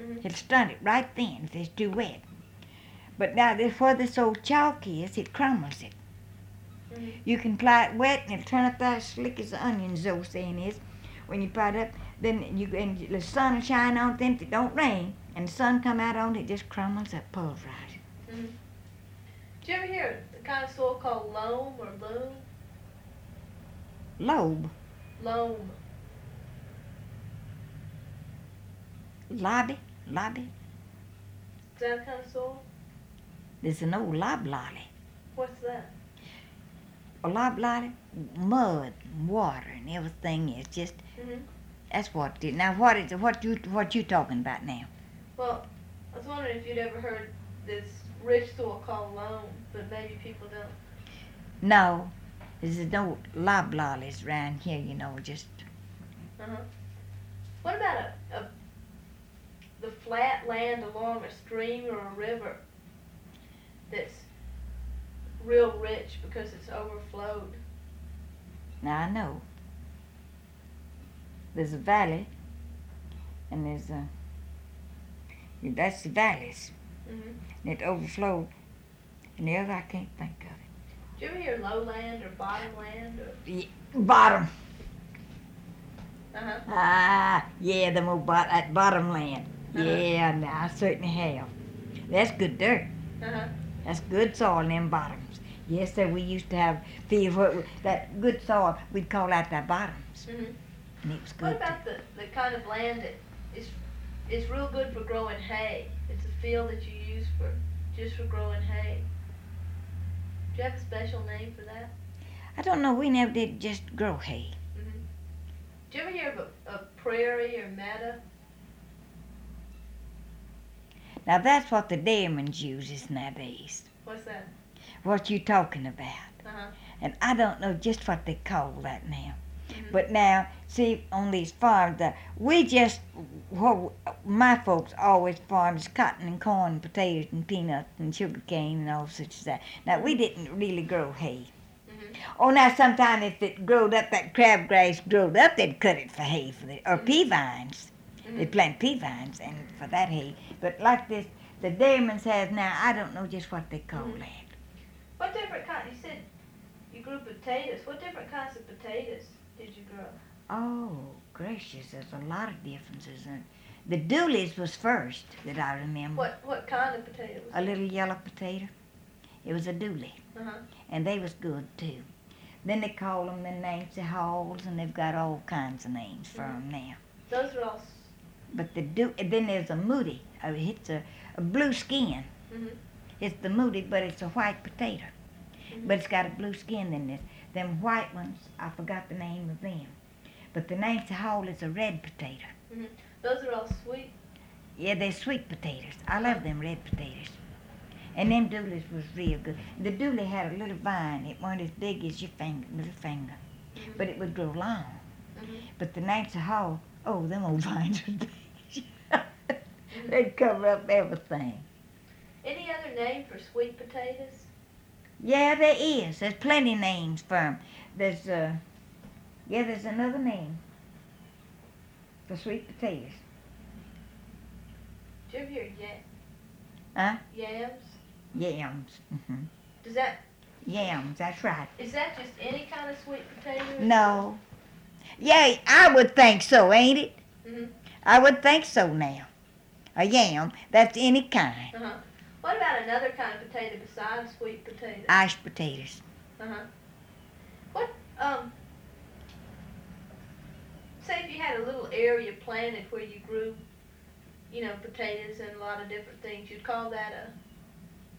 It'll stunt it right then if it's too wet. But now, where this old chalk is, it crumbles it. You can ply it wet and it'll turn up there as slick as the onions, the old saying is. When you ply it up, then and the sun will shine on it, then if it don't rain, and the sun come out on it, it just crumbles up, pulverized. Did you ever hear the kind of soil called loam or loam? Lobe. Loam. Lobby. Is that a kind of soil? There's an old loblolly. What's that? A loblolly, mud, water, and everything is just. That's what it is. Now, what you talking about now? Well, I was wondering if you'd ever heard this rich soil called loam, but maybe people don't. No, there's no loblollies around here, just. What about the flat land along a stream or a river that's real rich because it's overflowed? Now I know. There's a valley, and that's the valleys, and it overflowed, and the other I can't think of it. Did you ever hear lowland or bottomland? Bottom. Yeah, them old bottomland. Yeah, now I certainly have. That's good dirt. That's good soil in them bottoms. Yes, sir, we used to have fields that good soil, we'd call out the bottoms. And it was good. What about the kind of land that is real good for growing hay? It's a field that you use just for growing hay. Do you have a special name for that? I don't know, we never did just grow hay. Did you ever hear of a prairie or meadow? Now that's what the dairmans uses nowadays. What's that? What you talking about. And I don't know just what they call that now. But now, see, on these farms, my folks always farmed cotton and corn and potatoes and peanuts and sugar cane and all such as that. Now, we didn't really grow hay. Oh, now sometimes if it growed up, that crabgrass growed up, they'd cut it for hay, or pea vines. They'd plant pea vines and for that hay. But like this, the dairmans has now, I don't know just what they call that. What different kind, you said you grew potatoes. What different kinds of potatoes did you grow? Oh, gracious, there's a lot of differences. The doolies was first that I remember. What kind of potatoes? A little yellow potato. It was a dooley. And they was good, too. Then they call them the Nancy Halls, and they've got all kinds of names for them now. Those are all... But then there's a moody. It's a blue skin. It's the moody, but it's a white potato. But it's got a blue skin in it. Them white ones, I forgot the name of them. But the Nancy Hall is a red potato. Those are all sweet? Yeah, they're sweet potatoes. I love them red potatoes. And them doolies was real good. The dooley had a little vine. It wasn't as big as your little finger. But it would grow long. But the Nancy Hall, oh, them old vines were big. They'd cover up everything. Any other name for sweet potatoes? Yeah, there is. There's plenty names for them. There's another name for sweet potatoes. Did you ever hear yams? Yams. Does that... Yams, that's right. Is that just any kind of sweet potato? No. Yeah, I would think so, ain't it? I would think so now. A yam, that's any kind. What about another kind of potato besides sweet potatoes? Irish potatoes. What, say if you had a little area planted where you grew, potatoes and a lot of different things, you'd call that